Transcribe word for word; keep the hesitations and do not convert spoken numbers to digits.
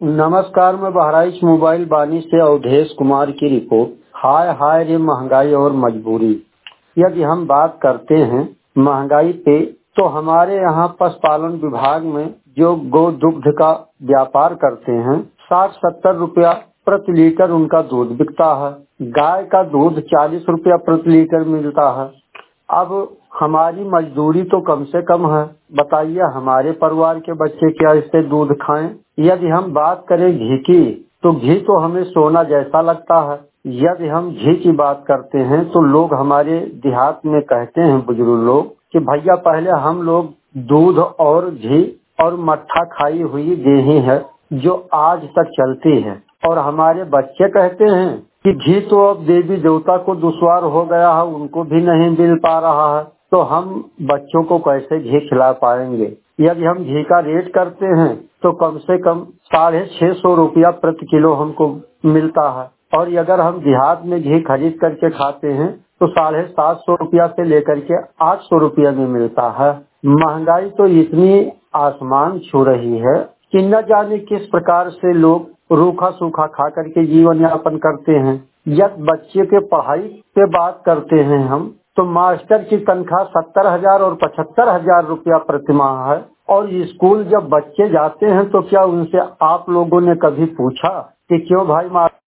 नमस्कार, मैं बहराइच मोबाइल बानी से अवधेश कुमार की रिपोर्ट। हाय हाय रे महंगाई और मजबूरी। यदि हम बात करते हैं महंगाई पे, तो हमारे यहाँ पशुपालन विभाग में जो गौ दुग्ध का व्यापार करते हैं, साठ सत्तर रुपया प्रति लीटर उनका दूध बिकता है। गाय का दूध चालीस रुपया प्रति लीटर मिलता है। अब हमारी मजदूरी तो कम से कम है, बताइए हमारे परिवार के बच्चे क्या इससे दूध खाएं। यदि हम बात करें घी की, तो घी तो हमें सोना जैसा लगता है। यदि हम घी की बात करते हैं तो लोग हमारे देहात में कहते हैं, बुजुर्ग लोग, कि भैया पहले हम लोग दूध और घी और मट्ठा खाई हुई गेहूं है जो आज तक चलती है। और हमारे बच्चे कहते हैं कि घी तो अब देवी देवता को दुश्वार हो गया है, उनको भी नहीं मिल पा रहा है, तो हम बच्चों को कैसे घी खिला पाएंगे। यदि हम घी का रेट करते हैं तो कम से कम साढ़े छह सौ रुपया प्रति किलो हमको मिलता है। और अगर हम देहात में घी खरीद करके खाते हैं तो साढ़े सात सौ रुपया से लेकर के आठ सौ रुपया में मिलता है। महंगाई तो इतनी आसमान छू रही है कि न जाने किस प्रकार से लोग रूखा सूखा खा करके जीवन यापन करते हैं। जब बच्चे के पढ़ाई पे बात करते हैं हम, तो मास्टर की तनख्वाह सत्तर हजार और पचहत्तर हजार रुपया प्रति माह है। और स्कूल जब बच्चे जाते हैं तो क्या उनसे आप लोगों ने कभी पूछा कि क्यों भाई